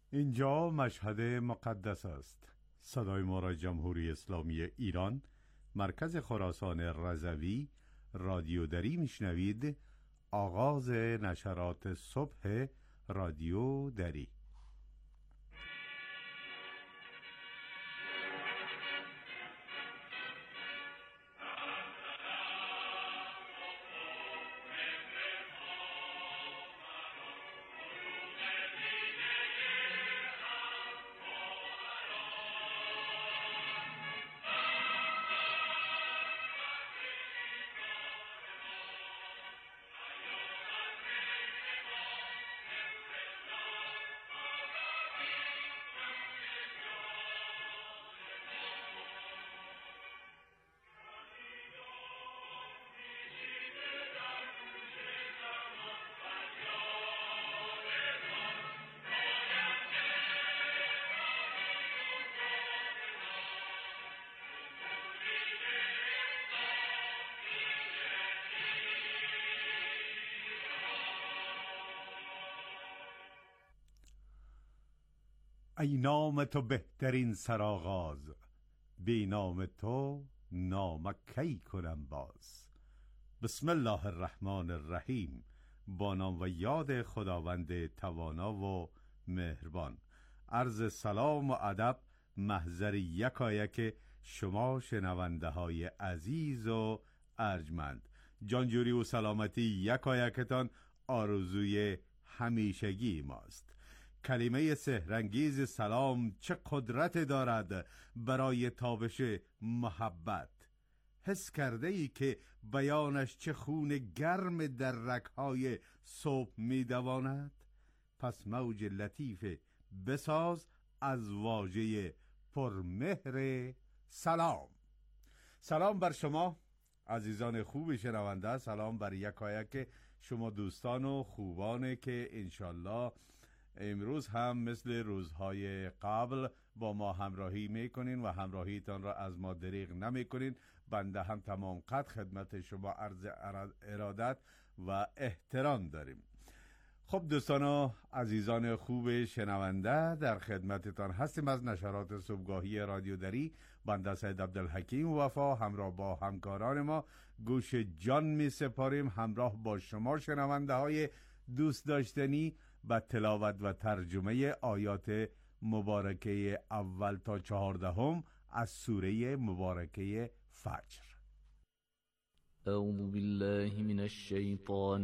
اینجا مشهد مقدس است. صدای ما را جمهوری اسلامی ایران، مرکز خراسان رضوی، رادیو دری میشنوید. آغاز نشرات صبح رادیو دری. ای نام تو بهترین سرآغاز، بی نام تو نام کی کنم باز. بسم الله الرحمن الرحیم. با نام و یاد خداوند توانا و مهربان. عرض سلام و ادب محضر یکایک شما شنونده های عزیز و ارجمند. جانجوری و سلامتی یکایکتان آرزوی همیشگی ماست. کلمه سحرانگیز سلام چه قدرت دارد برای تابش محبت. حس کرده ای که بیانش چه خون گرم در رگ‌های صبح می دواند؟ پس موج لطیف بساز از واژه پرمهر سلام. سلام بر شما عزیزان خوب شنونده، سلام بر یکایک شما دوستان و خوبانه که انشالله امروز هم مثل روزهای قبل با ما همراهی میکنین و همراهیتان را از ما دریغ نمیکنین. بنده هم تمام قد خدمت شما عرض ارادت و احترام داریم. خب دوستان و عزیزان خوب شنونده، در خدمتتان هستیم از نشرات صبحگاهی رادیو دری. بنده سید عبدالحکیم وفا همراه با همکاران ما گوش جان می سپاریم همراه با شما شنونده های دوست داشتنی با تلاوت و ترجمه آیات مبارکه اول تا 14 از سوره مبارکه فجر. اعوذ بالله من الشیطان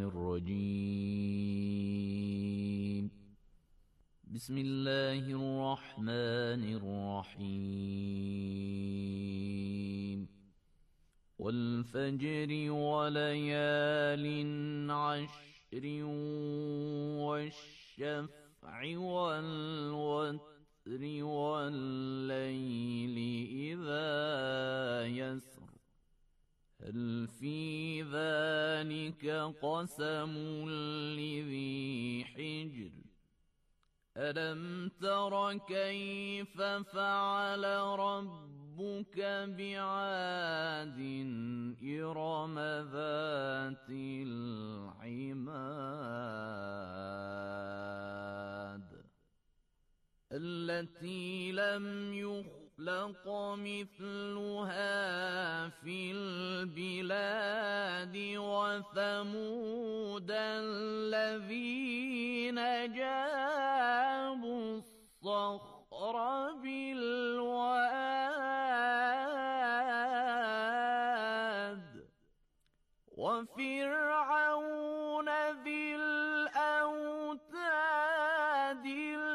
الرجیم. بسم الله الرحمن الرحیم. والفجر وليال عشر والشفع والوتر والليل إذا يسر هل في ذلك قسم لذي حجر ألم تر كيف فعل ربك بعاد إرم ذات العماد التي لم يخلق مثلها في البلاد وثمود الذين جابوا الصخر بالواد وفرعون ذي الأوتاد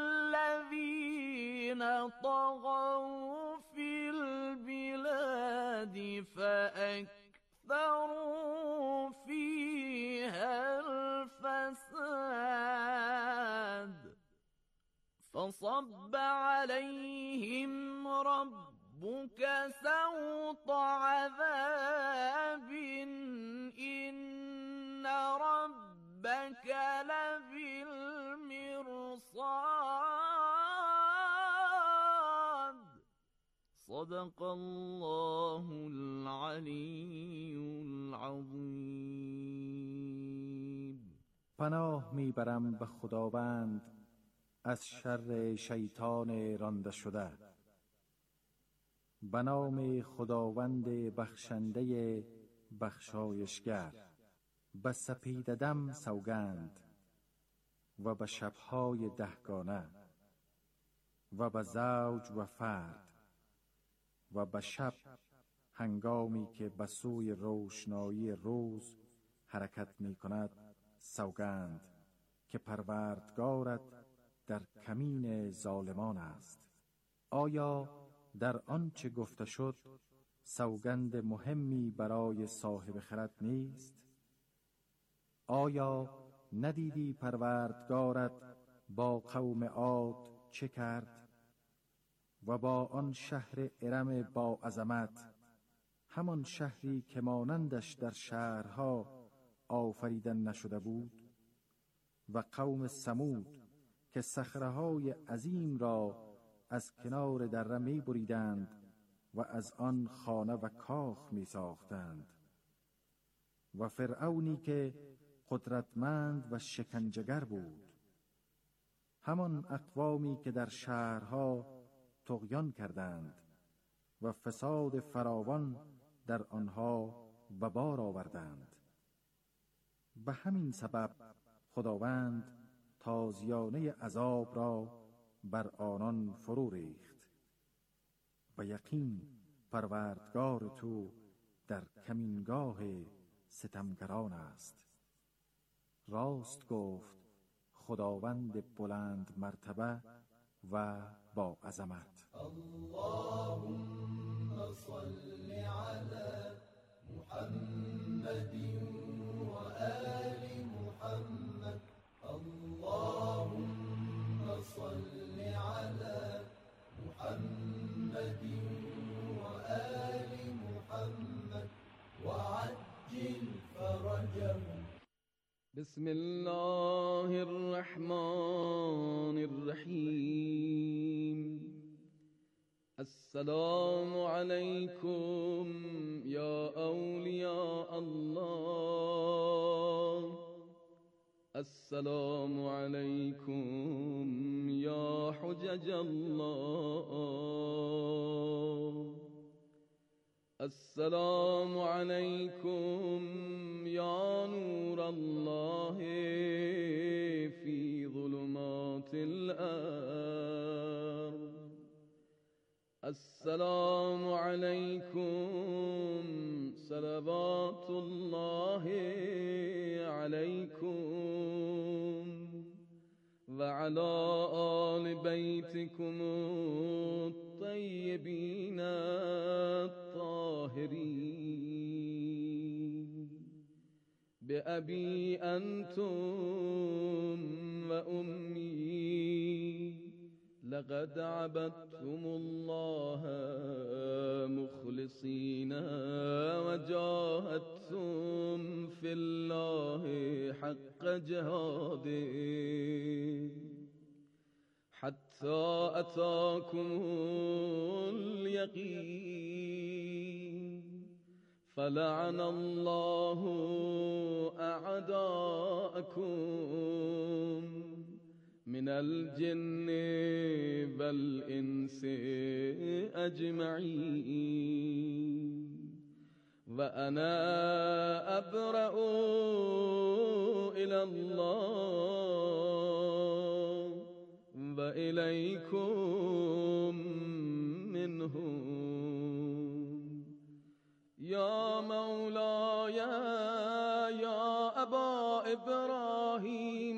الذين طغوا في البلاد فأكثروا فيها الفساد فصب عليهم ربك سوط عذاب إن ربك لبالمرصاد صدق الله العلی العظیم. پناه میبرم به خداوند از شر شیطان رانده شده. به نام خداوند بخشنده بخشایشگر. به سپید دم سوگند و به شبهای دهگانه و به زوج و فرد و به شب هنگامی که به سوی روشنایی روز حرکت می کند سوگند که پروردگارت در کمین ظالمان است. آیا در آنچه گفته شد سوگند مهمی برای صاحب خرد نیست؟ آیا ندیدی پروردگارت با قوم عاد چه کرد و با آن شهر ارم با عظمت، همان شهری که مانندش در شهرها آفریدن نشده بود، و قوم ثمود که صخره‌های عظیم را از کنار دره می بریدند و از آن خانه و کاخ می ساختند، و فرعونی که قدرتمند و شکنجه‌گر بود، همان اقوامی که در شهرها طغیان کردند و فساد فراوان در آنها به بار آوردند. به همین سبب خداوند تازیانه عذاب را بر آنان فرو ریخت. و یقین پروردگار تو در کمینگاه ستمگران است. راست گفت خداوند بلند مرتبه و با عظمت. اللهم صل على محمد و آل محمد. اللهم صل على محمد و آل محمد وعجل فرجهم. بسم الله الرحمن الرحیم. السلام علیکم یا اولیاء الله. السلام علیکم یا حجج الله. السلام علیکم یا نور الله فی ظلمات الارض. السلام علیکم صلوات الله علیکم و علی آل بیتکم الطیبین الطاهرین. بأبی انتم و امی لقد عبدتم الله مخلصین و جاهدتم فی الله حق جهاده حتی اتاکم الیقین. فلعن الله اعداءکم من الجن والانس اجمعین. و انا ابرأ الی الله و الیکم منهم. یا مولاي یا ابا ابراهیم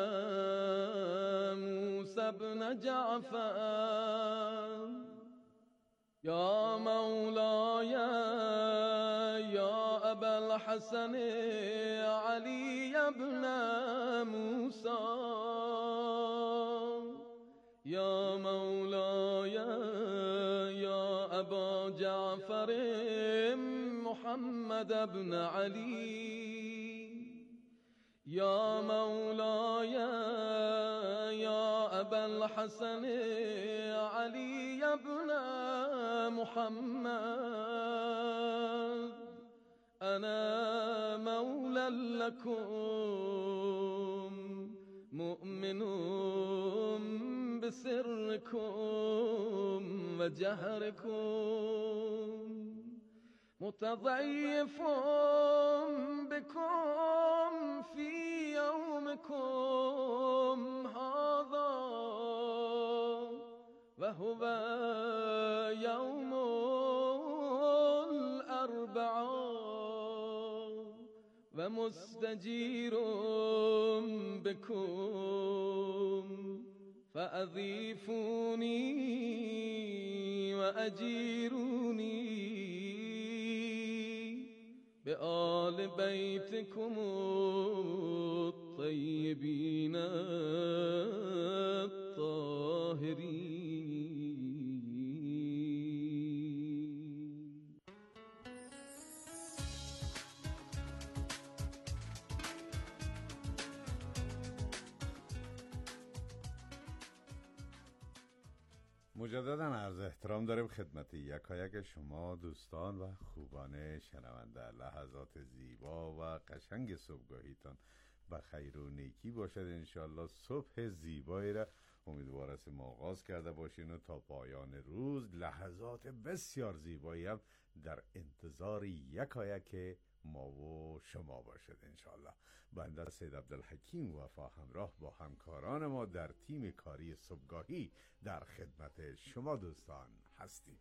موسی بن جعفر. یا مولاي یا ابا الحسن علی بن موسی. یا مولاي یا ابا جعفر محمد بن علی. یا مولاي یا ابا الحسن علی بن محمد. انا مولا لكم مؤمن سركم وجهركم متضيف بكم في يومكم هذا وهو يوم الأربعاء ومستجير بكم فأضيفوني وأجيروني بآل بيتكم الطيبين الطاهرين. مجددا عرض احترام داریم خدمت یکایک شما دوستان و خوبان شنونده. لحظات زیبا و قشنگ صبحگاهیتان و خیر و نیکی باشد. انشالله صبح زیبایی را امیدوار هستیم آغاز کرده باشین و تا پایان روز لحظات بسیار زیبایی هم در انتظار یکایک ما و شما باشد انشالله. بنده سید عبدالحکیم وفا همراه با همکاران ما در تیم کاری صبحگاهی در خدمت شما دوستان هستیم.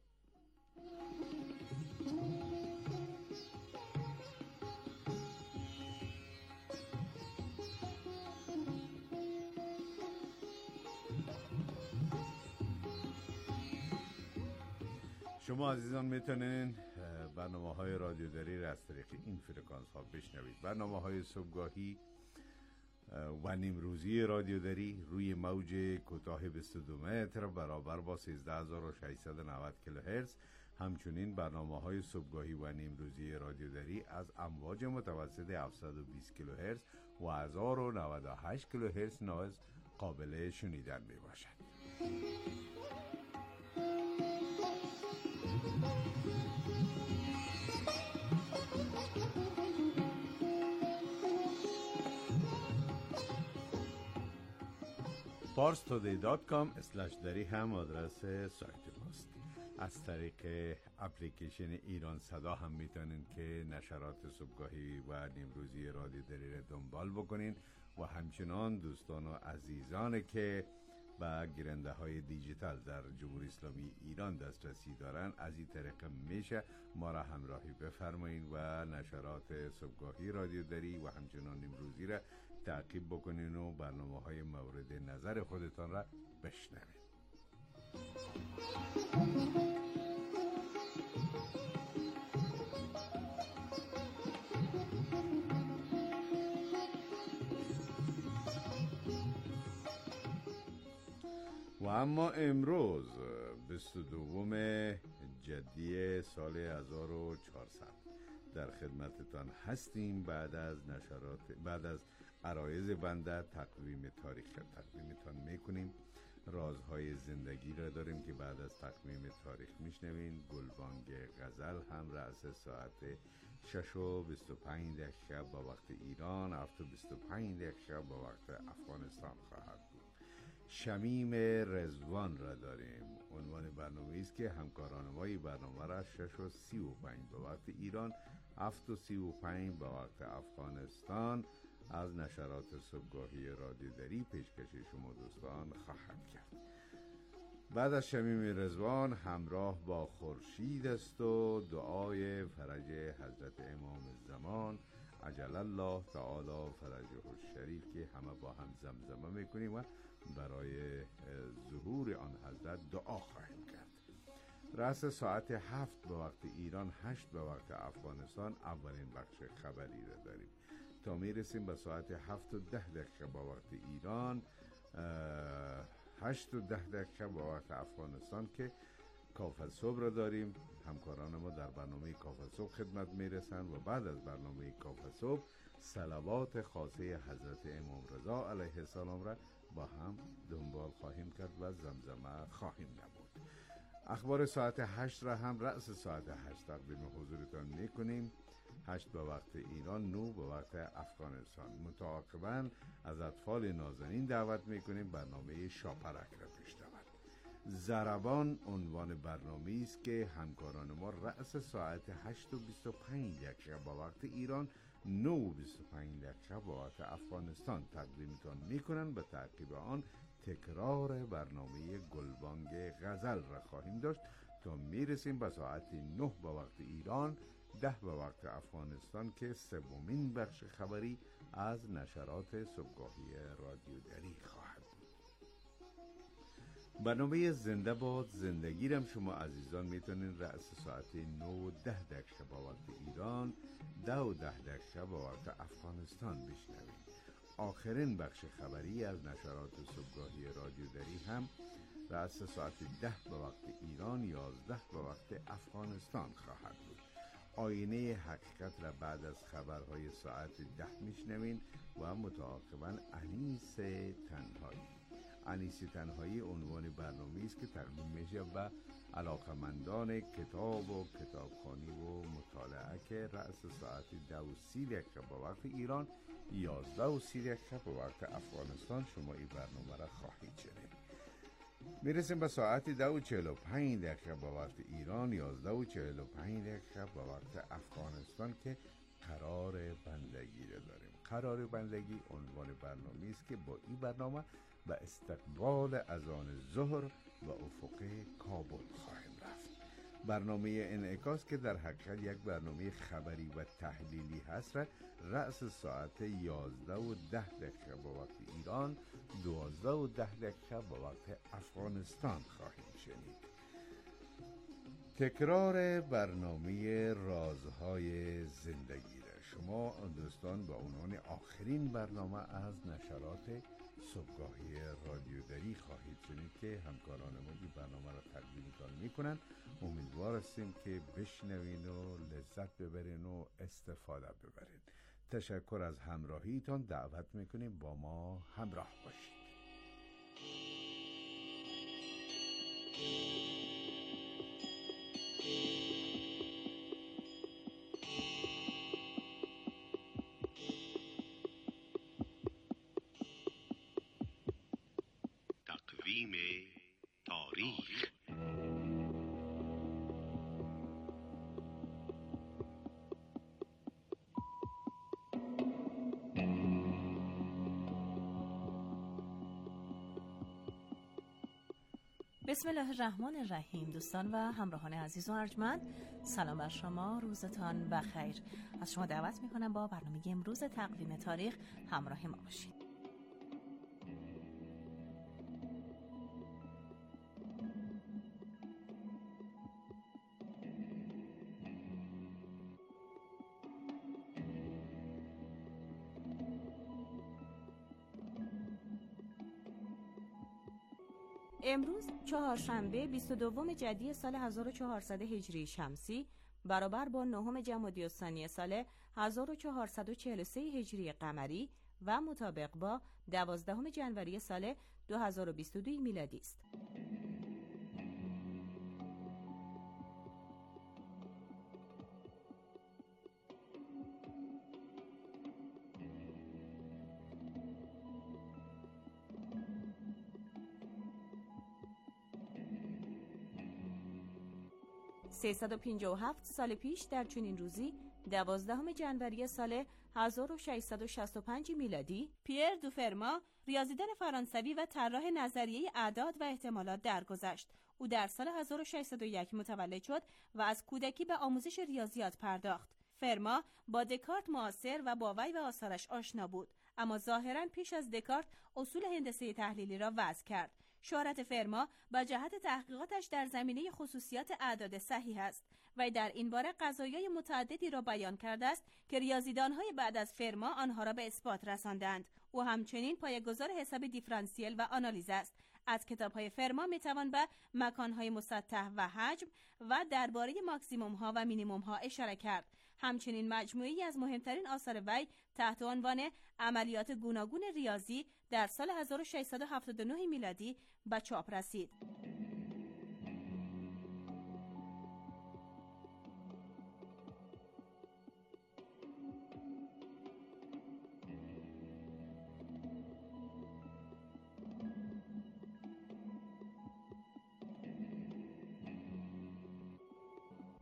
شما عزیزان میتونین برنامه‌های رادیوداری را از طریق این فرکانس ها بشنوید. برنامه‌های صبحگاهی و نیمروزی رادیوداری روی موج کوتاه 22 متر برابر با 13690 کیلوهرتز. همچنین برنامه‌های صبحگاهی و نیمروزی رادیوداری از امواج متوسط 720 کیلوهرتز و 1098 کیلوهرتز نیز قابل شنیدن میباشد. parstoday.com/dari هم آدرس سایت ماست. از طریق اپلیکیشن ایران صدا هم میتونین که نشرات صبحگاهی و نیمروزی رادیوداری را دنبال بکنین و همچنان دوستان و عزیزان که به گیرنده های دیجیتال در جمهوری اسلامی ایران دسترسی دارن از این طریق میشه ما را همراهی بفرمایید و نشرات صبحگاهی رادیوداری و همچنان نیمروزی را تعقیب بکنین و برنامه‌های مورد نظر خودتان را بشنوید. و اما امروز 22 جدی سال 1400 در خدمتتان هستیم. بعد از عرایض بنده تقویم تاریخ تقویمتان میکنیم. رازهای زندگی را داریم که بعد از تقویم تاریخ میشنوین. گلبانگ غزل هم رأس ساعت 6:25 با وقت ایران، 7:25 با وقت افغانستان خواهد بود. شمیم رضوان را داریم. عنوان برنامه است که همکاران ما این برنامه را 6:35 با وقت ایران، 7:35 با وقت افغانستان از نشرات صبحگاهی رادیوداری پیشکش شما دوستان خواهد کرد. بعد از شمیم رضوان همراه با خورشید است و دعای فرج حضرت امام زمان عجل الله تعالی فرجه الشریف که همه با هم زمزمه میکنیم و برای ظهور آن حضرت دعا خواهیم کرد. رأس ساعت 7 به وقت ایران، 8 به وقت افغانستان اولین بخش خبری را داریم تا میرسیم به ساعت 7:10 با وقت ایران، 8:10 با وقت افغانستان که کافه صبح را داریم. همکاران ما در برنامه کافه صبح خدمت میرسن و بعد از برنامه کافه صبح صلوات خاصه حضرت امام رضا علیه السلام را با هم دنبال خواهیم کرد و زمزمه خواهیم نمود. اخبار ساعت 8 را هم رأس ساعت 8 تقدیم حضورتان میکنیم. 8 به وقت ایران، 9 به وقت افغانستان. متعاقباً از اطفال نازنین دعوت میکنیم برنامه شاپرک را بشنوند. ضربان عنوان برنامه است که همکاران ما رأس ساعت 8:25 با وقت ایران، 9:25 با وقت افغانستان تقدیمتان میکنند. به تعقیب آن تکرار برنامه گلبانگ غزل را خواهیم داشت تا میرسیم به ساعت 9 با وقت ایران، 10 با وقت افغانستان که سومین بخش خبری از نشرات صبحگاهی رادیو دری خواهد بود. برنامه زنده باد زندگی رم شما عزیزان میتونین رأس ساعت 9:10 با وقت ایران، 10:10 با وقت افغانستان بشنوید. آخرین بخش خبری از نشرات صبحگاهی رادیو دری هم رأس ساعت 10 با وقت ایران، 11 با وقت افغانستان خواهد بود. آینه حقیقت را بعد از خبرهای ساعت 10 میشنوین و متعاقباً انیس تنهایی. انیس تنهایی عنوان برنامه است که تقدیم میشه به علاقمندان کتاب و کتابخوانی و مطالعه که رأس ساعت 10:30 با وقت ایران، 11:30 با وقت افغانستان شما این برنامه را خواهید شنید. میرسیم به ساعت 10:45 با وقت ایران، 11:45 با وقت افغانستان که قرار بندگی را داریم. قرار بندگی عنوان برنامه است که با این برنامه به استقبال اذان ظهر و افق کابل خواهیم رفت. برنامه انعکاس که در حقیقت یک برنامه خبری و تحلیلی هست را رأس ساعت 11:10 با وقت ایران، 12:10 با وقت افغانستان خواهیم شنید. تکرار برنامه رازهای زندگی را شما دوستان با عنوان آخرین برنامه از نشرات صبحگاهی رادیو دری خواهید شنید که همکاران ما این برنامه را تقدیمتان میکنن. امیدوار هستیم که بشنوین و لذت ببرین و استفاده ببرین. تشکر از همراهیتان، دعوت میکنیم با ما همراه باشید. تقویم تاریخ. بسم الله الرحمن الرحیم. دوستان و همراهان عزیز و ارجمند، سلام بر شما، روزتان بخیر. از شما دعوت میکنم با برنامه امروز تقویم تاریخ همراه ما باشید. امروز چهارشنبه 22 جدی سال 1400 هجری شمسی برابر با 9 جمادی الثانی سال 1443 هجری قمری و مطابق با 12 جنوری سال 2022 میلادی است. (357 سال پیش در چنین روزی 12 جنوری سال 1665 میلادی پیر دو فرما، ریاضیدان فرانسوی و طراح نظریه اعداد و احتمالات درگذشت. او در سال 1601 متولد شد و از کودکی به آموزش ریاضیات پرداخت. فرما با دکارت معاصر و با وی و آثارش آشنا بود، اما ظاهراً پیش از دکارت اصول هندسه تحلیلی را وضع کرد. شهرت فرما با جهت تحقیقاتش در زمینه خصوصیات اعداد صحیح است و در این باره قضایای متعددی را بیان کرده است که ریاضیدان‌های بعد از فرما آنها را به اثبات رساندند. او همچنین پایه‌گذار حساب دیفرانسیل و آنالیز است. از کتاب‌های فرما می‌توان به مکان‌های مسطح و حجم و درباره ماکسیمم‌ها و مینیمم‌ها اشاره کرد. همچنین مجموعه‌ای از مهمترین آثار وی تحت عنوان عملیات گوناگون ریاضی در سال 1679 میلادی به چاپ رسید.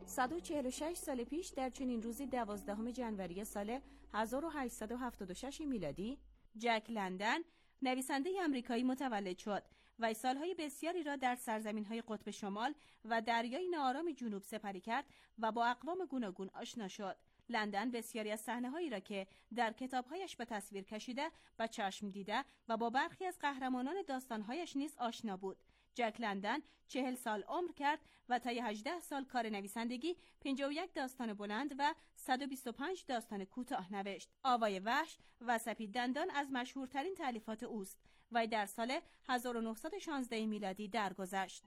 146 سال پیش در چنین روزی 12 ژانویه سال 1876 میلادی جک لندن نویسنده آمریکایی متولد شد و سالهای بسیاری را در سرزمین‌های قطب شمال و دریای ناآرام جنوب سپری کرد و با اقوام گوناگون آشنا شد. لندن بسیاری از صحنه‌هایی را که در کتاب‌هایش به تصویر کشیده و چشم دیده و با برخی از قهرمانان داستان‌هایش نیز آشنا بود. جک لندن 40 سال عمر کرد و طی 18 سال کار نویسندگی 51 داستان بلند و 125 داستان کوتاه نوشت. آوای وحش و سپید دندان از مشهورترین تألیفات اوست و در سال 1916 میلادی درگذشت.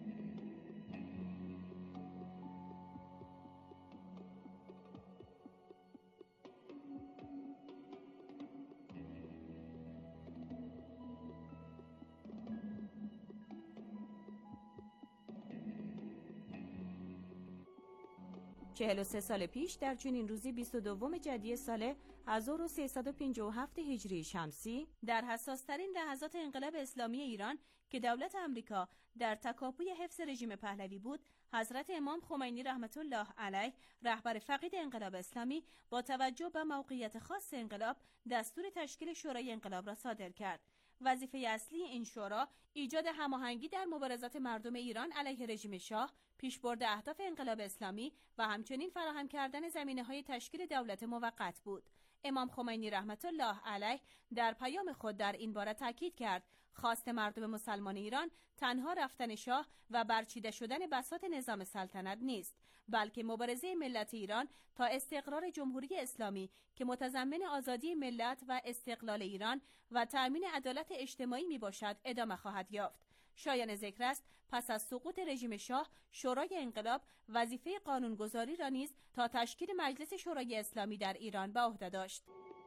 چهل و 3 سال پیش در چنین روزی 22 جدی سال 1357 هجری شمسی در حساس‌ترین لحظات انقلاب اسلامی ایران که دولت آمریکا در تکاپوی حفظ رژیم پهلوی بود، حضرت امام خمینی رحمت الله علیه رهبر فقید انقلاب اسلامی با توجه به موقعیت خاص انقلاب دستور تشکیل شورای انقلاب را صادر کرد. وظیفه اصلی این شورا ایجاد هماهنگی در مبارزات مردم ایران علیه رژیم شاه، پیشبرد اهداف انقلاب اسلامی و همچنین فراهم کردن زمینه‌های تشکیل دولت موقت بود. امام خمینی رحمت الله علیه در پیام خود در این باره تاکید کرد خواست مردم مسلمان ایران تنها رفتن شاه و برچیده شدن بساط نظام سلطنت نیست، بلکه مبارزه ملت ایران تا استقرار جمهوری اسلامی که متضمن آزادی ملت و استقلال ایران و تأمین عدالت اجتماعی می باشد ادامه خواهد یافت. شایان ذکر است پس از سقوط رژیم شاه، شورای انقلاب وظیفه قانونگذاری را نیز تا تشکیل مجلس شورای اسلامی در ایران به عهده داشت.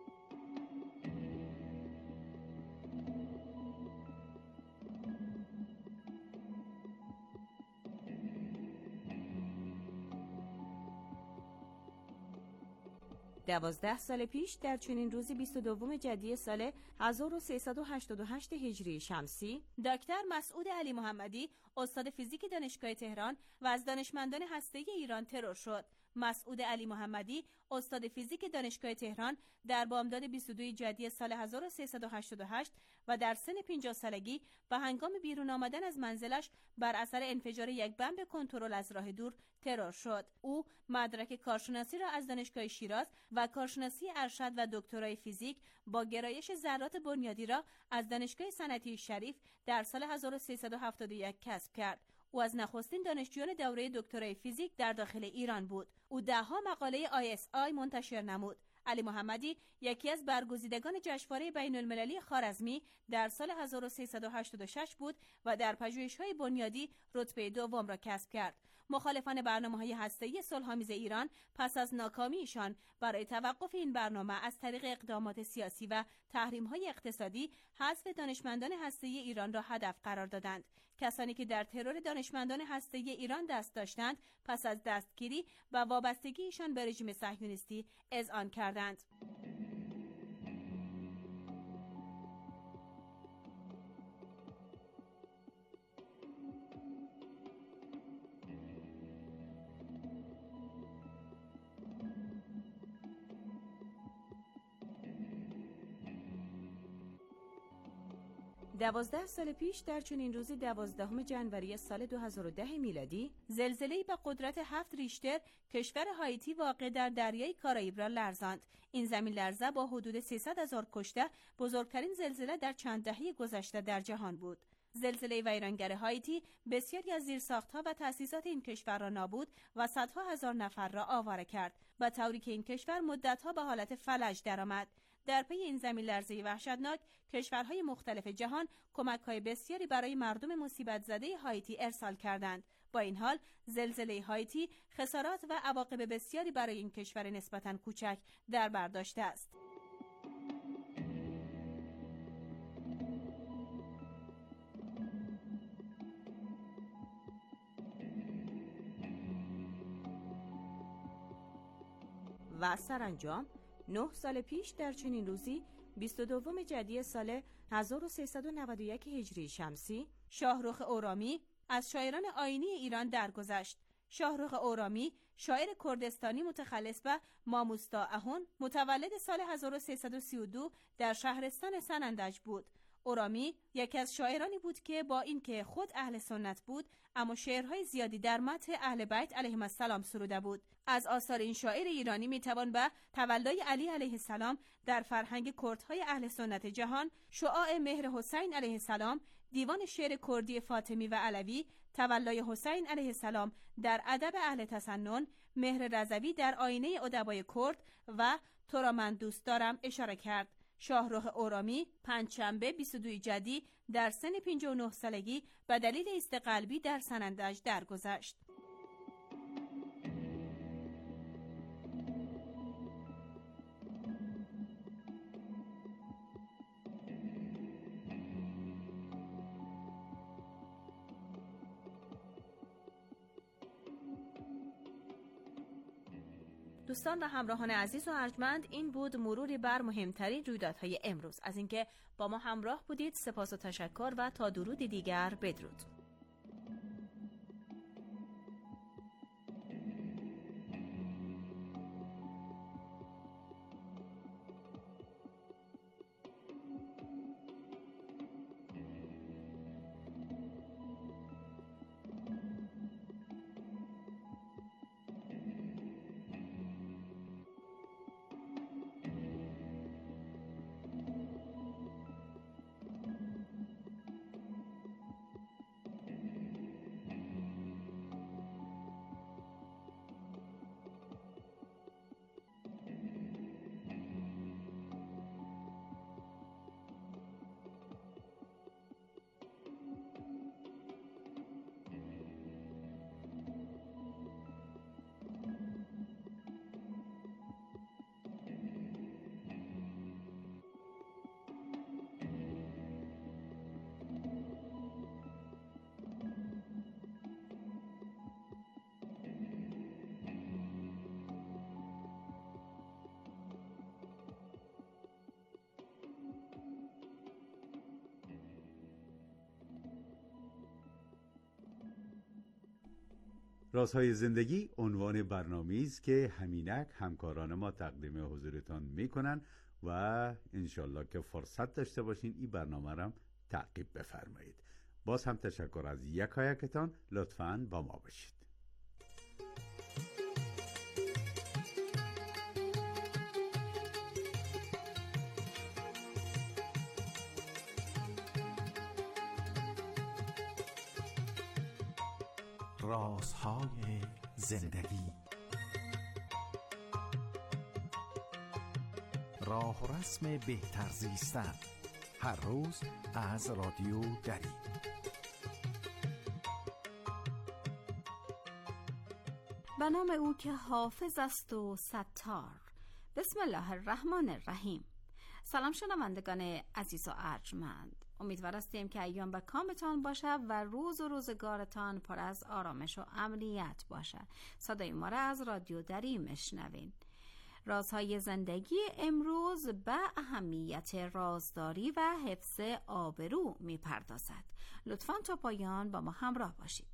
دوازده سال پیش در چنین روزی 22 جدی سال 1388 هجری شمسی دکتر مسعود علی محمدی استاد فیزیک دانشگاه تهران و از دانشمندان هسته‌ای ایران ترور شد. مسعود علی محمدی استاد فیزیک دانشگاه تهران در بامداد 22 جدی سال 1388 و در سن 50 سالگی به هنگام بیرون آمدن از منزلش بر اثر انفجار یک بمب کنترل از راه دور ترور شد. او مدرک کارشناسی را از دانشگاه شیراز و کارشناسی ارشد و دکترای فیزیک با گرایش ذرات بنیادی را از دانشگاه صنعتی شریف در سال 1371 کسب کرد. او از نخستین دانشجویان دوره دکترای فیزیک در داخل ایران بود. او 10 مقاله ISI منتشر نمود. علی محمدی یکی از برگزیدگان جشنواره بین‌المللی خوارزمی در سال 1386 بود و در پژوهش‌های بنیادی رتبه دوم را کسب کرد. مخالفان برنامه‌های هسته‌ای صلح‌آمیز ایران پس از ناکامی ایشان برای توقف این برنامه از طریق اقدامات سیاسی و تحریم‌های اقتصادی حذف دانشمندان هسته‌ای ایران را هدف قرار دادند. کسانی که در ترور دانشمندان هسته‌ای ایران دست داشتند پس از دستگیری و وابستگی ایشان به رژیم صهیونیستی اذعان کردند. دوازده سال پیش در چنین روزی 12 ژانویه سال 2010 میلادی زلزله‌ای با قدرت 7 ریشتر کشور هایتی واقع در دریای کارائیب را لرزاند. این زمین لرزه با حدود 300,000 کشته بزرگترین زلزله در چند دهه گذشته در جهان بود. زلزله ویرانگر هایتی بسیاری از زیرساخت‌ها و تأسیسات این کشور را نابود و صدها هزار نفر را آواره کرد، به طوری که این کشور مدت‌ها به حالت فلج درآمد. در پی این زمین لرزه وحشتناک کشورهای مختلف جهان کمک‌های بسیاری برای مردم مصیبت زده هایتی ارسال کردند. با این حال زلزله هایتی خسارات و عواقب بسیاری برای این کشور نسبتاً کوچک در بر داشته است. و سرانجام 9 سال پیش در چنین روزی 22 جدی سال 1391 هجری شمسی شاهرخ اورامی از شاعران آیینی ایران درگذشت. شاهرخ اورامی، شاعر کردستانی متخلص و ماموستا اهون، متولد سال 1332 در شهرستان سنندج بود. اورامی یکی از شاعرانی بود که با اینکه خود اهل سنت بود، اما شعرهای زیادی در مدح اهل بیت علیهم السلام سروده بود. از آثار این شاعر ایرانی میتوان به تولای علی علیه السلام در فرهنگ کردهای اهل سنت جهان، شعاع مهر حسین علیه السلام، دیوان شعر کردی فاطمی و علوی، تولای حسین علیه السلام در ادب اهل تسنن، مهر رضوی در آینه ادبای کرد و تو را من دوست دارم اشاره کرد. شاهرخ اورامی پنجشنبه 22 جدی در سن 59 سالگی به دلیل ایست قلبی در سنندج درگذشت. دوستان و همراهان عزیز و ارجمند، این بود مروری بر مهمترین رویدادهای امروز. از اینکه با ما همراه بودید سپاس و تشکر و تا درودی دیگر بدرود. رازهای زندگی عنوان برنامه‌ای است که همینک همکاران ما تقدیم حضورتان میکنن و انشالله که فرصت داشته باشین این برنامه را تعقیب بفرمایید. باز هم تشکر از یکایکتان. لطفاً با ما باشید. رازهای زندگی، راه و رسم بهتر زیستن، هر روز از رادیو دری. به نام او که حافظ است و ستار. بسم الله الرحمن الرحیم. سلام شنوندگان عزیز و ارجمند، امیدوار هستیم که ایام به کامتان باشد و روز و روزگارتان پر از آرامش و امنیت باشد. صدای ما را از رادیو دری میشنوین. رازهای زندگی امروز به اهمیت رازداری و حفظ آبرو میپردازد. لطفاً تا پایان با ما همراه باشید.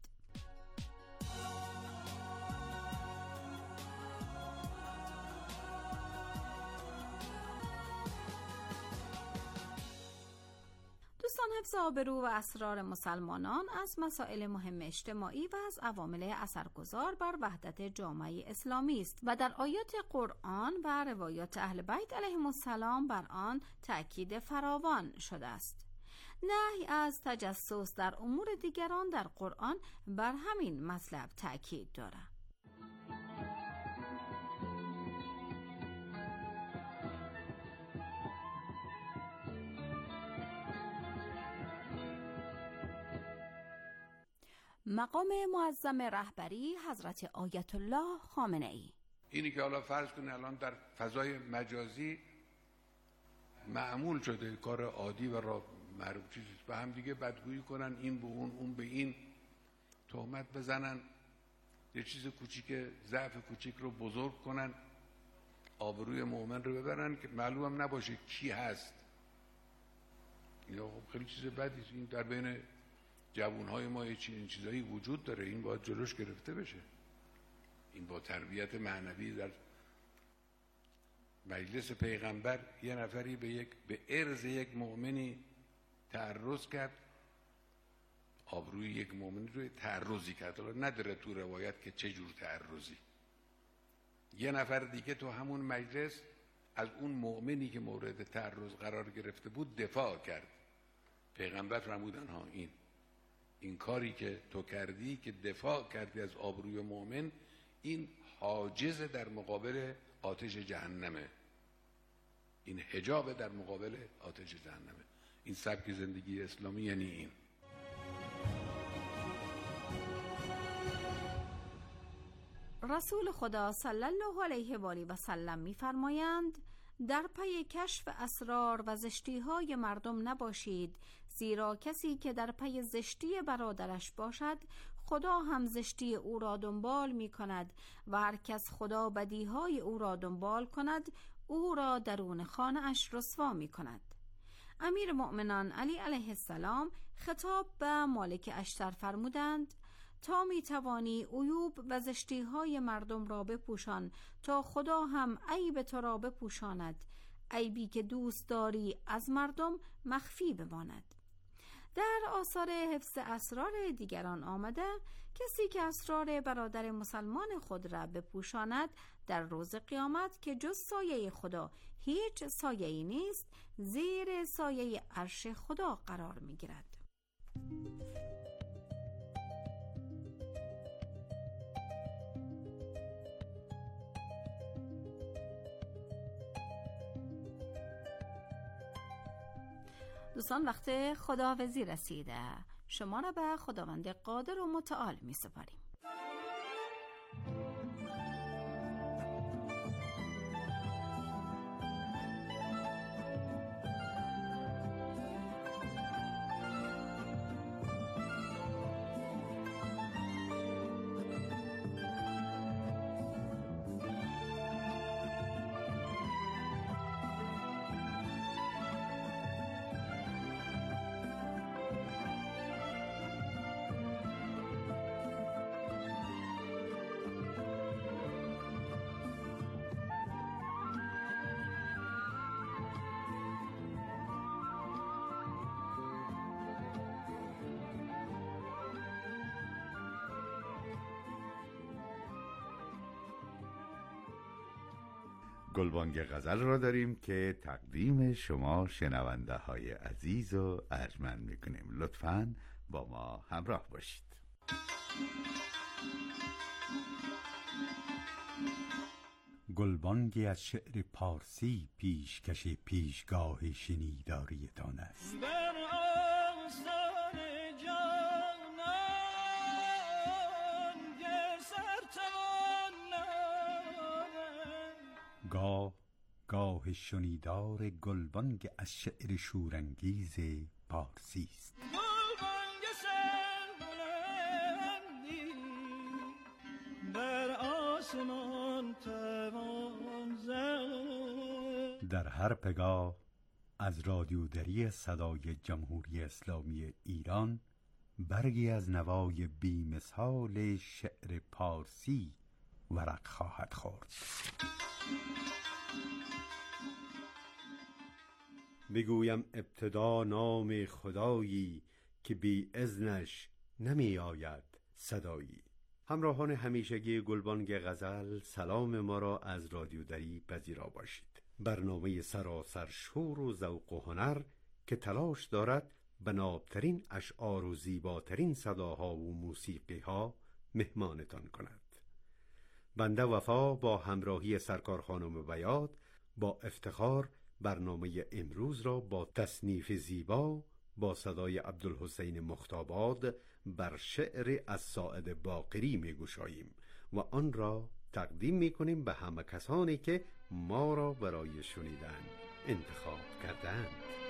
دوستان، حفظ آبرو و اسرار مسلمانان از مسائل مهم اجتماعی و از عوامل اثرگذار بر وحدت جامعه اسلامی است و در آیات قرآن و روایات اهل بیت علیهم السلام بر آن تأکید فراوان شده است. نهی از تجسس در امور دیگران در قرآن بر همین مطلب تأکید دارد. مقام معظم رهبری حضرت آیت الله خامنه ای. اینی که حالا فرض کنید الان در فضای مجازی معمول شده، کار عادی و معروف چیزی به هم دیگه بدگویی کنن، این به اون، اون به این، تهمت بزنن، یه چیز کوچیک، ضعف کوچیک رو بزرگ کنن، آبروی مؤمن رو ببرن که معلوم هم نباشه کی هست. اینا خب خیلی چیز بدی، این در بین جوانهای ما این چیزایی وجود داره، این باید جلوش گرفته بشه. این با تربیت معنوی در مجلس پیغمبر یه نفری به عرض یک مؤمنی تعرض کرد، آبروی یک مؤمن روی تعرضی کرد. حالا نداره تو روایت که چه جور تعرضی. یه نفر دیگه تو همون مجلس از اون مؤمنی که مورد تعرض قرار گرفته بود دفاع کرد. پیغمبر فرمودن ها این کاری که تو کردی که دفاع کردی از آبروی مؤمن، این حاجز در مقابل آتش جهنمه، این حجاب در مقابل آتش جهنمه. این سبک زندگی اسلامی یعنی این. رسول خدا صلی الله علیه و آله و سلم می‌فرمایند در پی کشف اسرار و زشتی‌های مردم نباشید، زیرا کسی که در پی زشتی برادرش باشد خدا هم زشتی او را دنبال می‌کند و هر کس خدا بدیهای او را دنبال کند او را درون خانه اش رسوا می‌کند. امیر مؤمنان علی علیه السلام خطاب به مالک اشتر فرمودند تا می توانی عیوب و زشتی‌های مردم را بپوشان تا خدا هم عیب تو را بپوشاند، عیبی که دوست داری از مردم مخفی بماند. در آثار حفظ اسرار دیگران آمده کسی که اسرار برادر مسلمان خود را بپوشاند در روز قیامت که جز سایه خدا هیچ سایه‌ای نیست، زیر سایه عرش خدا قرار می گیرد. دوستان وقت خداحافظی رسیده، شما را به خداوند قادر و متعال می سپاریم. گلبانگ غزل را داریم که تقدیم شما شنونده های عزیز و ارجمند میکنیم. لطفاً با ما همراه باشید. گلبانگی از شعر پارسی پیشکش پیشگاه شنیداریتان است. گاه شنیدار گلبانگ از شعر شورانگیز پارسی است. در هر پگاه از رادیودری صدای جمهوری اسلامی ایران برگی از نوای بی‌مثال شعر پارسی ورق خواهد خورد. بگویم ابتدا نام خدایی که بی اذنش نمی آید صدایی. همراهان همیشگی گلبانگ غزل، سلام ما را از رادیودری پذیرا باشید. برنامه سراسر شور و ذوق و هنر که تلاش دارد به نابترین اشعار و زیباترین صداها و موسیقیها مهمانتان کند. بنده وفا با همراهی سرکار خانم بیات با افتخار برنامه امروز را با تصنیف زیبا با صدای عبدالحسین مختاباد بر شعر الساعد باقری می گشاییم و آن را تقدیم می کنیم به همه کسانی که ما را برای شنیدن انتخاب کردند.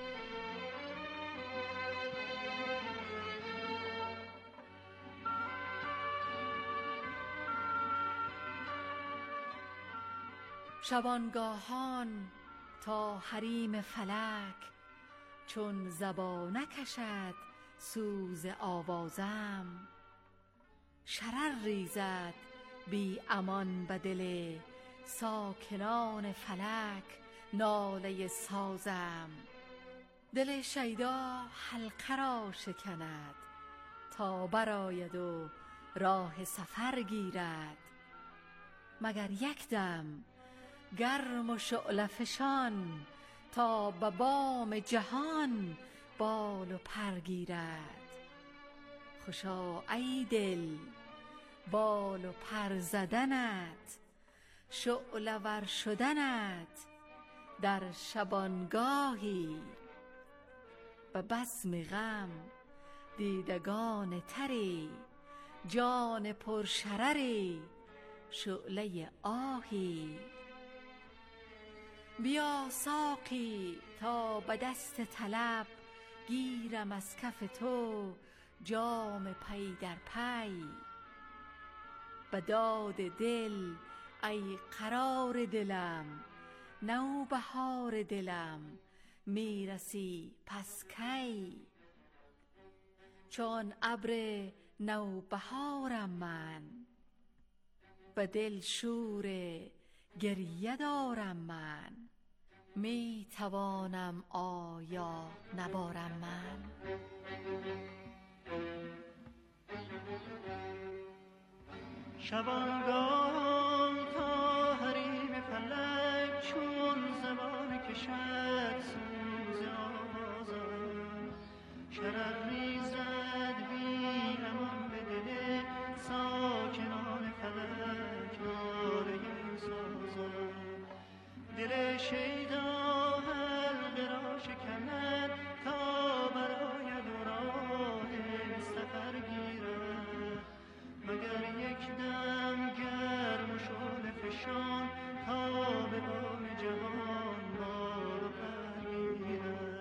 شبانگاهان تا حریم فلک چون زبا نکشد سوز آوازم، شرر ریزد بی امان به دل ساکنان فلک ناله سازم. دل شیدا حلقه را شکند تا برآید و راه سفر گیرد. مگر یک دم گرم و شعله فشان تا به بام جهان بال و پر گیرد. خوشا ای دل بال و پر زدنت، شعله ور شدنت در شبانگاهی. به بزم غم دیدگان تری، جان پرشرری شعله آهی. بیا ساقی تا به دست طلب گیرم از کف تو جام پی در پی. به داد دل ای قرار دلم، نوبهار دلم میرسی پس کی. چون ابر نوبهارم من، به دل شور گریه دارم من. می توانم آیا نبارم من؟ شبانگاه تا حریم فلک چون زبان کشد سوز آوازم. شرر ریزد بی امان به دل ساکنان فلک ناله سازم. دل شیدا حلقه را شکند تا برآید و راه سفر گیرد. مگر یک دم گرم و شعله فشان تا به بام جهان بال و پر گیرد.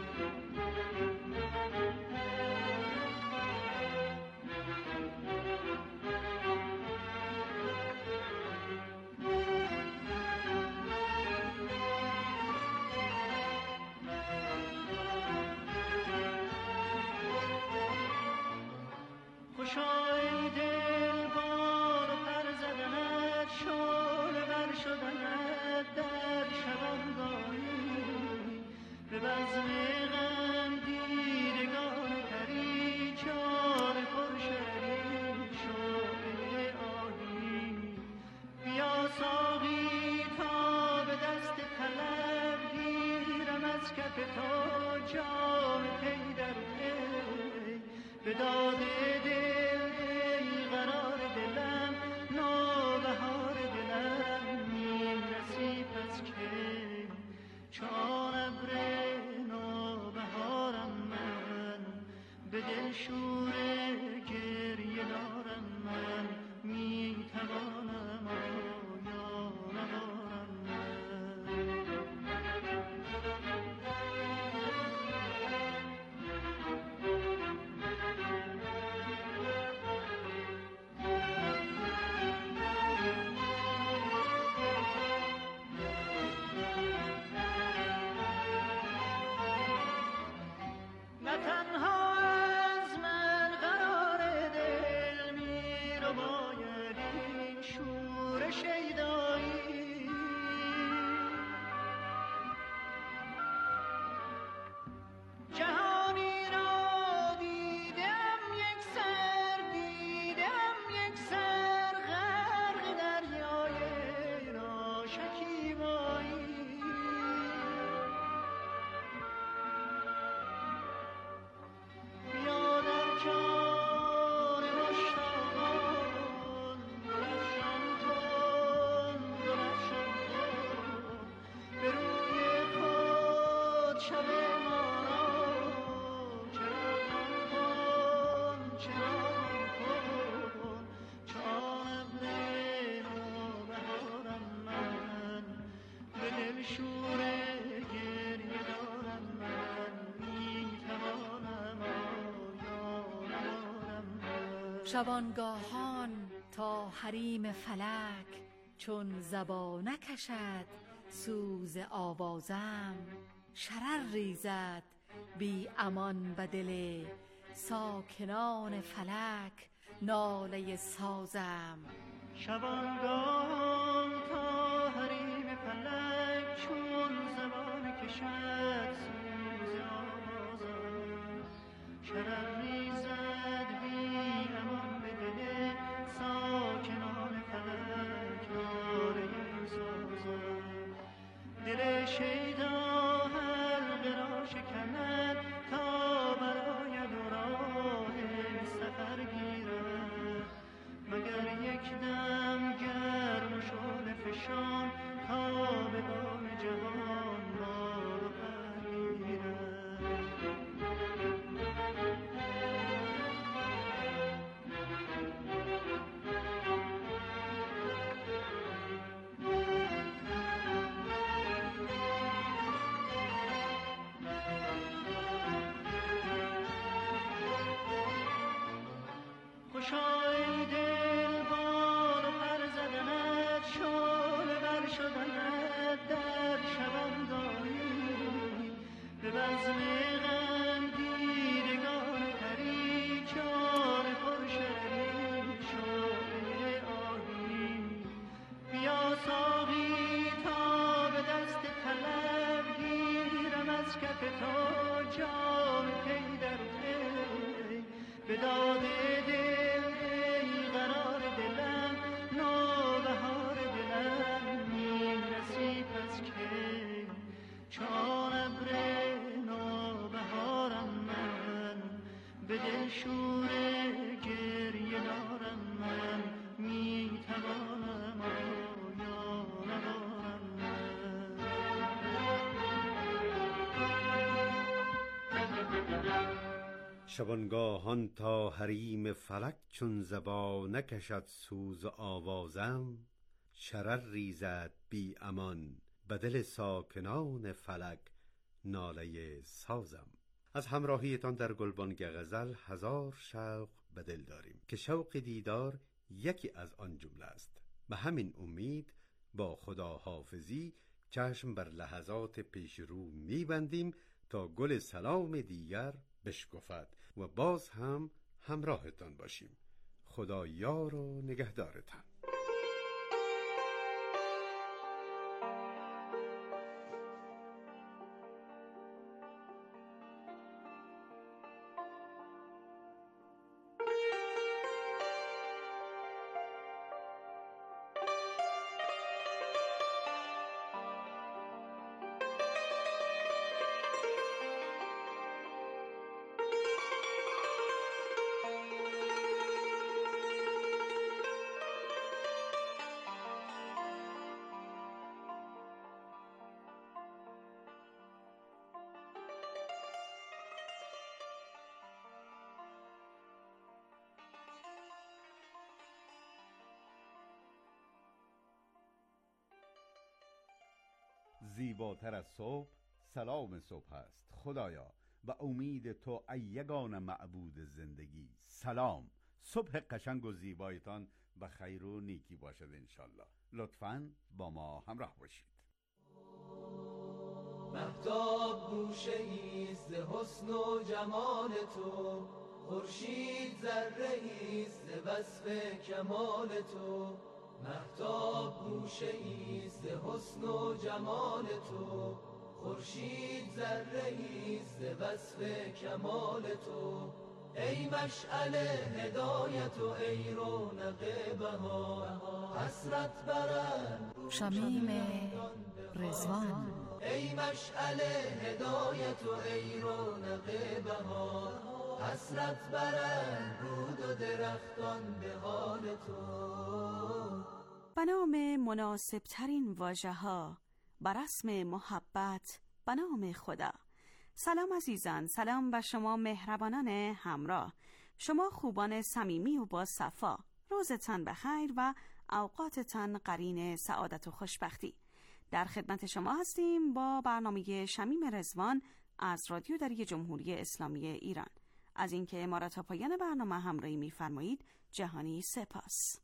خوشا ای دل بال و پر زدنت، شعله ور شدنت در شبانگاهی. به بزم غم دیدگان تری، جان پرشرری شعله آهی. بیا ساقی تا به دست طلب گیرم از کف تو جام پی در پی. به داد دل ای قرار دلم، نوبهار دلم میرسی پس کی. چون ابر نوبهارم من، به دل شور گریه دارم من. میتوانم آیا نبارم من؟ نه تنها از من قرار دل می رو باید این شور شیدایی. جهانی را دیدم یک سر، دیدم یک سر غرق دریای را شکیبایی. بیا در جان مشتاقان درفشان کن، درفشان کن به روی خود شب ما را. چراغان کن، چراغان کن چون ابر نوبهارم من. به دل شور گریه دارم من. میتوانم آیا نبارم من؟ شبانگاهان تا حریم فلک چون زبا نکشد سوز آوازم. شرر ریزد بی امان به دل ساکنان فلک ناله سازم. شبانگاه تا حریم فلک چون زبان کشد سوز آوازم. شرر ریزد بی امان به دل ساکنان فلک ناله سازم. دل شیدا حلقه را شکند تا برای راه سفر گیرد. مگر یک دم گرم و شعله فشان تا به بام جهان بال و پر گیرد. خوشا ای دل بال و پر زدنت، شعله ور شدنت در شبانداری. به بزم غم دیدگان پری جان پرشری شعله آهی. بیا ساقی تا به دست طلب گیرم از کف تو جام پی در پی. به داد دل ای قرار دلم نوبهار دلم میرسی پس کی. چون ابر نوبهارم من به دل شور گریه دارم من. میتوانم آیا ندارم من. شبانگاهان تا حریم فلک چون زبا نکشد سوز آوازم. شرر ریزد بی امان به دل ساکنان فلک ناله سازم. از همراهیتان در گلبانگ غزل هزار شوق به دل داریم که شوق دیدار یکی از آن جمله است. به همین امید با خداحافظی چشم بر لحظات پیش رو میبندیم تا گل سلام دیگر بشکفد و باز هم همراهتان باشیم. خدا یار و نگهدارتان. زیباتر از صبح سلام صبح است خدایا، و امید تو ای یگانه معبود زندگی. سلام، صبح قشنگ و زیبایتان و خیر و نیکی باشد انشالله. لطفاً با ما همراه باشید. مهتاب گوشه ایست ز حسن و جمال تو، خورشید ذره ایست ز وصف کمال تو. مهتاب گوشه ایست ز حسن و جمال تو، خورشید ذره ایست ز وصف کمال تو. ای مشعل هدایت و ای رونق بهار، حسرت برند شمیم رضوان. ای مشعل هدایت و ای رونق بهار، حسرت برند رود و درختان به حال تو. به نام مناسب ترین واژه ها، بر اسم محبت، به نام خدا. سلام عزیزان، سلام به شما مهربانان همراه، شما خوبان صمیمی و با صفا. روزتان بخیر و اوقاتتان قرین سعادت و خوشبختی. در خدمت شما هستیم با برنامه شمیم رضوان از رادیو دری جمهوری اسلامی ایران. از اینکه ما را تا پایان برنامه همراهی می‌فرمایید جهانی سپاس.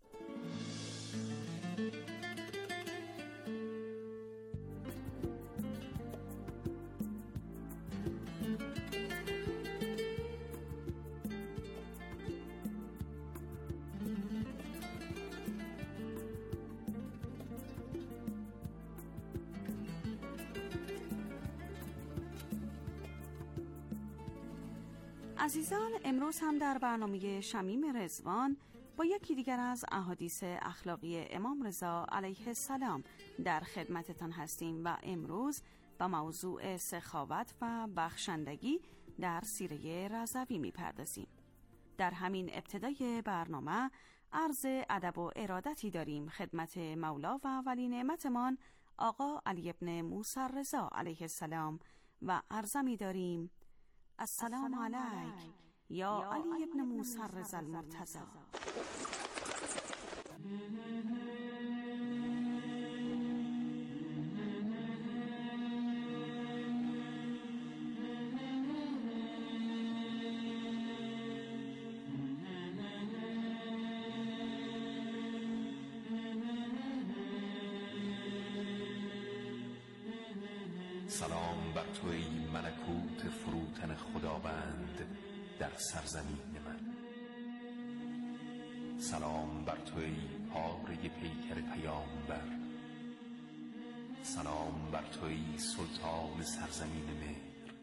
عزیزان، امروز هم در برنامه شمیم رضوان با یکی دیگر از احادیث اخلاقی امام رضا علیه السلام در خدمتتان هستیم و امروز با موضوع سخاوت و بخشندگی در سیره رضوی میپردازیم. در همین ابتدای برنامه عرض ادب و ارادتی داریم خدمت مولا و ولی نعمتمان آقا علی ابن موسی رضا علیه السلام و عرضمی داریم: السلام علیک یا علی ابن موسی رضا المرتضی. سلام بر تو ای ملکوت فروتن خداوند در سرزمین من. سلام بر تو ای پاره پیکر پیامبر. سلام بر تو ای سلطان سرزمین مهر.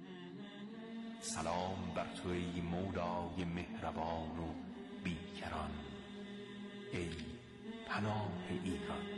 سلام بر تو ای مولای مهربان و بیکران، ای پناه ایران.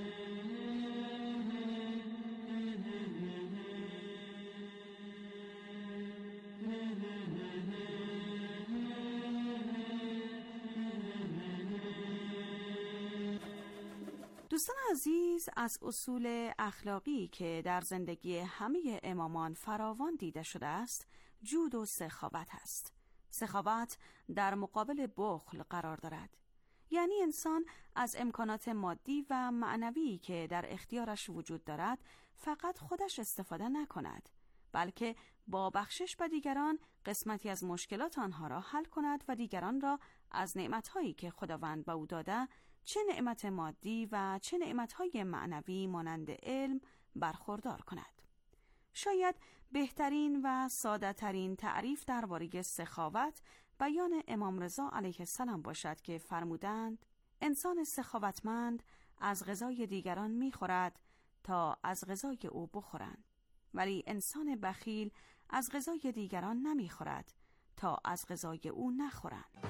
دوستان عزیز، از اصول اخلاقی که در زندگی همه امامان فراوان دیده شده است، جود و سخاوت است. سخاوت در مقابل بخل قرار دارد، یعنی انسان از امکانات مادی و معنوی که در اختیارش وجود دارد فقط خودش استفاده نکند، بلکه با بخشش به دیگران قسمتی از مشکلات آنها را حل کند و دیگران را از نعمت‌هایی که خداوند به او داده، چه نعمت مادی و چه نعمت‌های معنوی مانند علم، برخوردار کند. شاید بهترین و ساده‌ترین تعریف درباره سخاوت بیان امام رضا علیه السلام باشد که فرمودند: انسان سخاوتمند از غذای دیگران می‌خورد تا از غذای او بخورند، ولی انسان بخیل از غذای دیگران نمی‌خورد تا از غذای او نخورند.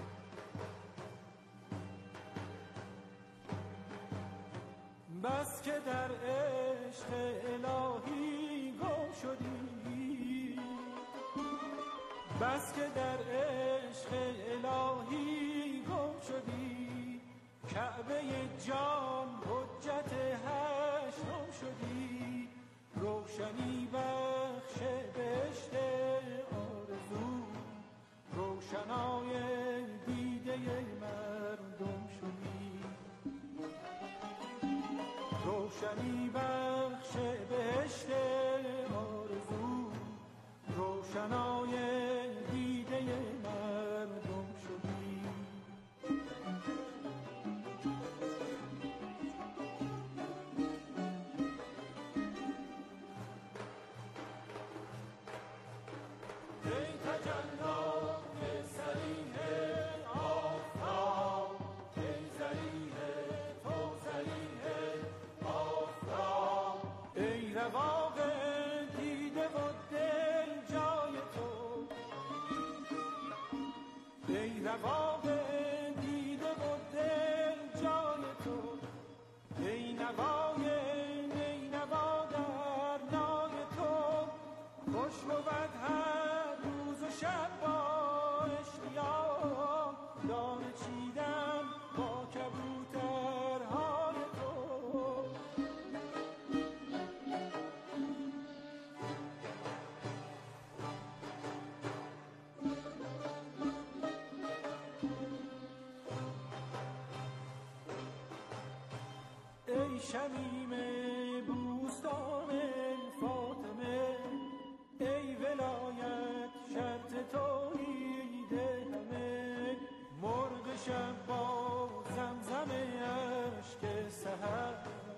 بس که در عشق الهی گم شدی، بس که در عشق الهی گم شدی، کعبه جان حجت هشتم شدی، روشنی بخش بهشت آرزو، روشنای دیده مردم شدی، روشنی بخش بهشت آرزو، روشنای دیده مردم شدی. ای تجلی صریح آفتاب، ای ذریح تو ذریح آفتاب، ای رواق دیده و دل جای تو، ای رواق دیده و دل جای تو، ای نوای نینوا در نای تو، خوش بود هر روز و شب با اشتیاق، دانه چیدن با کبوترهای تو. ای شمیم بوستان فاطمه، ای ولایت شرط توحید همه، مرغ شب با زمزم اشک سحر،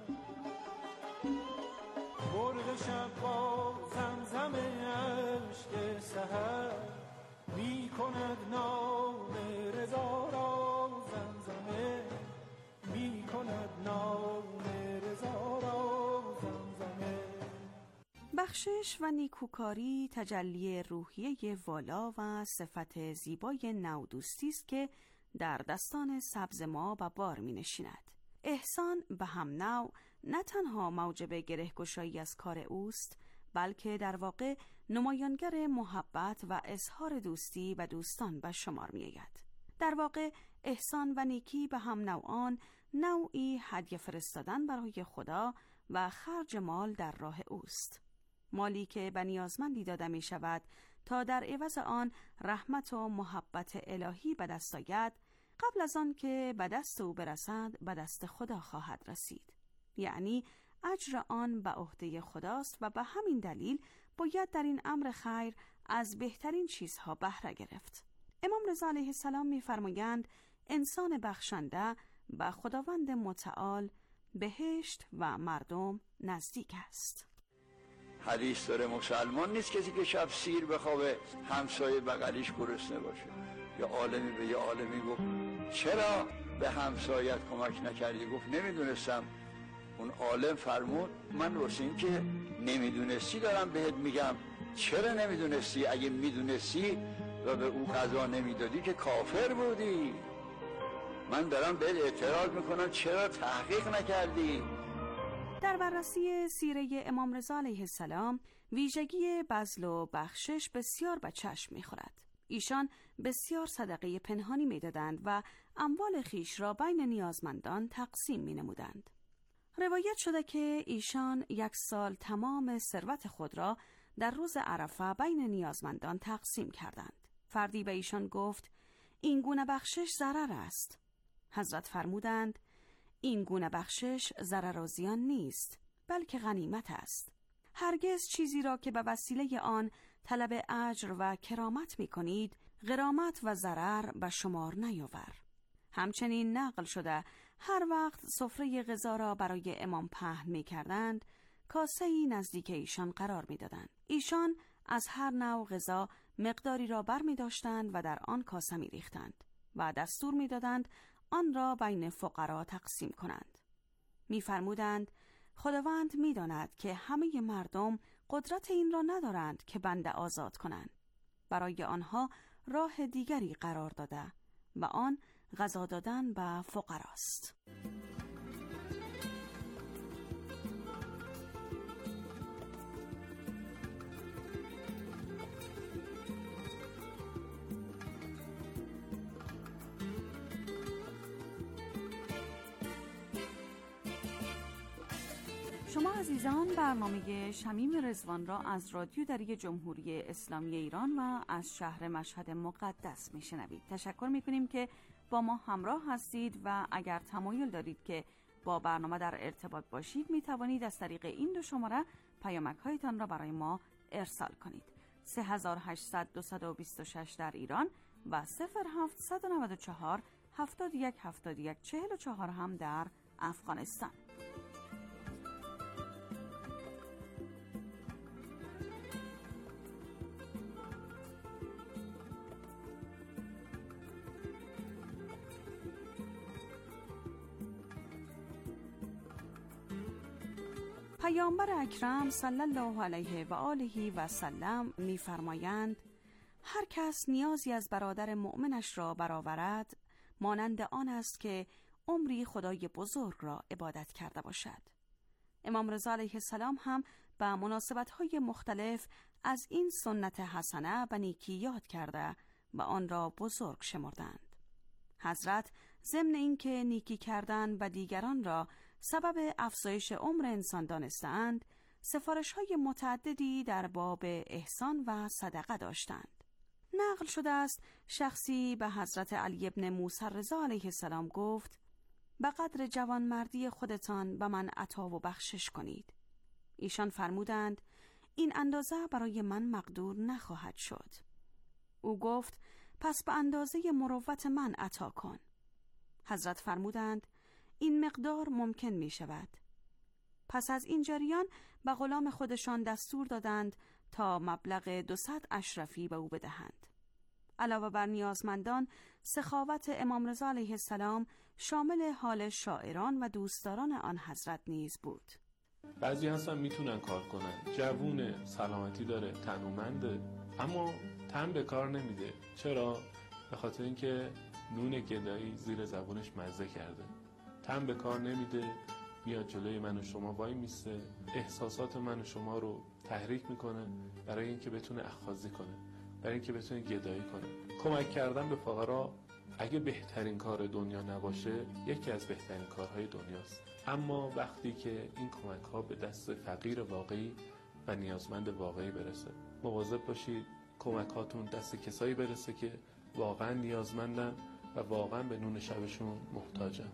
مرغ شب با زمزم اشک سحر، می کند نام رضا را زمزمه، می کند نام رضا را زمزمه. بخشش و نیکوکاری تجلی روحیه والا و صفت زیبای نودوستی است که در دستان سبز ما و بار می نشیند. احسان به هم نوع نه تنها موجب گره‌گشایی از کار اوست، بلکه در واقع نمایانگر محبت و اظهار دوستی و دوستان به شمار می آید. در واقع احسان و نیکی به هم نوعان نوعی هدیه فرستادن برای خدا و خرج مال در راه اوست. مالی که به نیازمندی داده می شود تا در عوض آن رحمت و محبت الهی به دست آید، قبل از آن که به دست او برسد به دست خدا خواهد رسید. یعنی اجر آن به عهده خداست و به همین دلیل باید در این امر خیر از بهترین چیزها بهره گرفت. امام رضا علیه السلام می‌فرمایند انسان بخشنده به خداوند متعال بهشت و مردم نزدیک است. حدیث داره مسلمان نیست کسی که شب سیر بخوابه همسایه بغلیش گرسنه باشه. یا عالمی به یه عالمی گفت چرا به همسایت کمک نکردی؟ گفت نمیدونستم. اون عالم فرمود من واسه این که نمیدونستی دارم بهت میگم. چرا نمیدونستی؟ اگه میدونستی و به او قضا نمیدادی که کافر بودی. من دارم بهت اعتراض میکنم چرا تحقیق نکردی؟ در بررسی سیره امام رضا علیه السلام ویژگی بذل و بخشش بسیار به چشم میخورد. ایشان بسیار صدقه پنهانی میدادند و اموال خیش را بین نیازمندان تقسیم مینمودند. روایت شده که ایشان 1 سال تمام ثروت خود را در روز عرفه بین نیازمندان تقسیم کردند. فردی به ایشان گفت این گونه بخشش ضرر است. حضرت فرمودند این گونه بخشش ضرر و زیان نیست، بلکه غنیمت است. هرگز چیزی را که به وسیله آن طلب اجر و کرامت می کنید، غرامت و ضرر به شمار نیاور. همچنین نقل شده هر وقت سفره غذا را برای امام پهن می کردند، کاسه‌ای نزدیک ایشان قرار می دادند. ایشان از هر نوع غذا مقداری را بر می داشتند و در آن کاسه می ریختند و دستور می دادند آن را بین فقرا تقسیم کنند. می فرمودند خداوند می داند که همه مردم قدرت این را ندارند که بنده آزاد کنند. برای آنها راه دیگری قرار داده و آن غذا دادن به فقراست. شما عزیزان برنامه شمیم رضوان را از رادیو دری جمهوری اسلامی ایران و از شهر مشهد مقدس میشنوید. تشکر میکنیم که با ما همراه هستید و اگر تمایل دارید که با برنامه در ارتباط باشید میتوانید از طریق این 2 شماره پیامک هایتان را برای ما ارسال کنید. 3800-226 در ایران و 0794-717144 هم در افغانستان. پیامبر اکرم صلی الله علیه و آله و سلم می‌فرمایند هر کس نیازی از برادر مؤمنش را برآورد مانند آن است که عمری خدای بزرگ را عبادت کرده باشد. امام رضا علیه السلام هم به مناسبت‌های مختلف از این سنت حسنه و نیکی یاد کرده و آن را بزرگ شمردند. حضرت ضمن اینکه نیکی کردن و دیگران را سبب افزایش عمر انسان دانستند، سفارش‌های متعددی در باب احسان و صدقه داشتند. نقل شده است شخصی به حضرت علی بن موسی رضا علیه السلام گفت به قدر جوانمردی خودتان به من عطا و بخشش کنید. ایشان فرمودند این اندازه برای من مقدور نخواهد شد. او گفت پس به اندازه مروت من عطا کن. حضرت فرمودند این مقدار ممکن می شود. پس از این جریان به غلام خودشان دستور دادند تا مبلغ 200 اشرفی به او بدهند. علاوه بر نیازمندان، سخاوت امام رضا علیه السلام شامل حال شاعران و دوستداران آن حضرت نیز بود. بعضی هستن میتونن کار کنن، جوونه، سلامتی داره، تنومنده، اما تن به کار نمیده. چرا؟ به خاطر اینکه نون گدایی زیر زبونش مزه کرده. تن به کار نمیده، میاد جلوی من و شما وای میسته، احساسات من و شما رو تحریک میکنه برای اینکه بتونه اخاذی کنه، برای اینکه بتونه گدایی کنه. کمک کردن به فقرا اگه بهترین کار دنیا نباشه، یکی از بهترین کارهای دنیاست. اما وقتی که این کمک ها به دست فقیر واقعی و نیازمند واقعی برسه، مواظب باشید کمک هاتون دست کسایی برسه که واقعا نیازمندن و واقعا به نون شبشون محتاجن.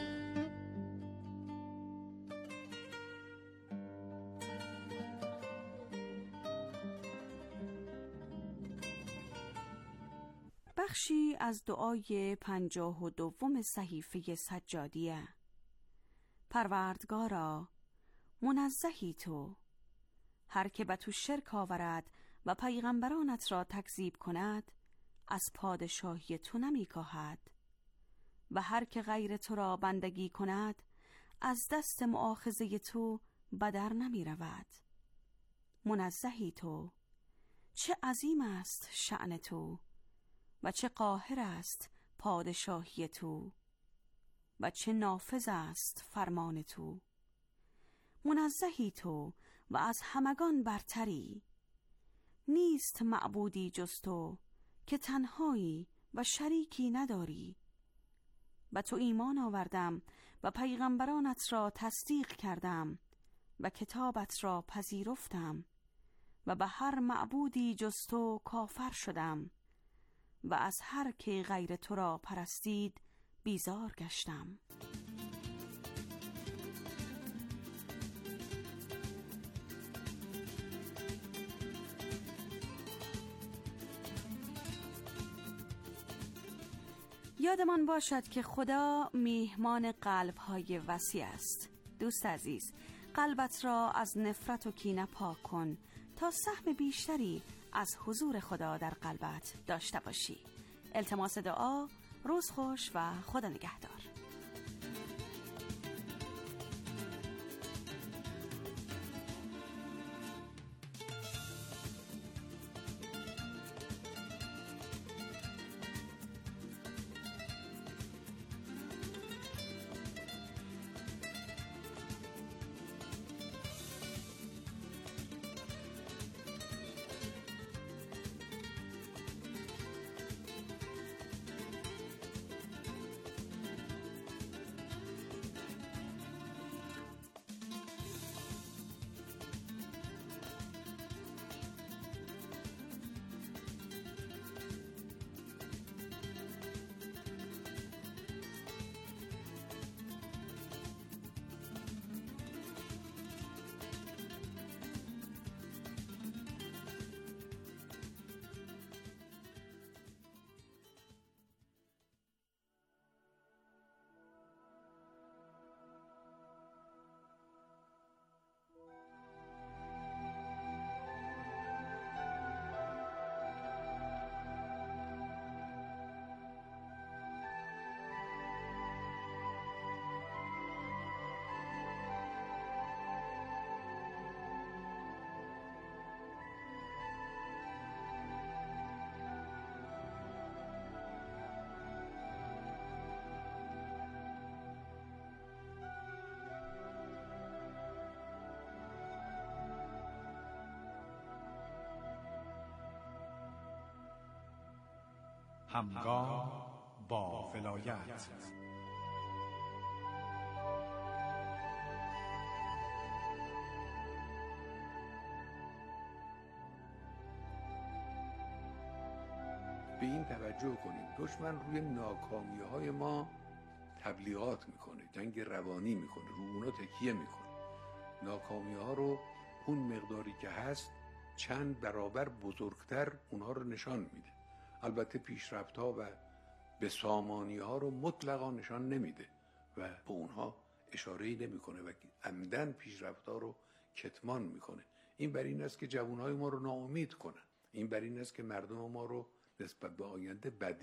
بخشی از دعای 52 صحیفه سجادیه. پروردگارا، منزهی تو، هر که به تو شرک آورد و پیغمبرانت را تکذیب کند از پادشاهی تو نمی کاهد و هر که غیر تو را بندگی کند از دست مؤاخذه تو بدر نمی رود. منزهی تو، چه عظیم است شأن تو و چه قاهر است پادشاهی تو و چه نافذ است فرمان تو. منزهی تو و از همگان برتری، نیست معبودی جز تو که تنهایی و شریکی نداری. و تو ایمان آوردم و پیغمبرانت را تصدیق کردم و کتابت را پذیرفتم و به هر معبودی جز تو کافر شدم و از هر که غیر تو را پرستید بیزار گشتم. یادمان باشد که خدا میهمان قلب‌های وسیع است. دوست عزیز، قلبت را از نفرت و کینه پاک کن تا سهم بیشتری از حضور خدا در قلبت داشته باشی. التماس دعا، روز خوش و خدا نگهدار. همگام با ولایت. به این توجه کنیم دشمن روی ناکامی‌های ما تبلیغات میکنه، جنگ روانی میکنه، رو اونا تکیه میکنه. ناکامی‌ها رو اون مقداری که هست چند برابر بزرگتر اونها رو نشان میده. البته پیشرفت‌ها و بسامانی‌ها رو مطلقا نشان نمیده و به اونها اشاره‌ای نمیکنه و عمدن پیشرفت‌ها رو کتمان میکنه. این بر این است که جوانهای ما رو ناامید کنن، این بر این است که مردم ما رو نسبت به آینده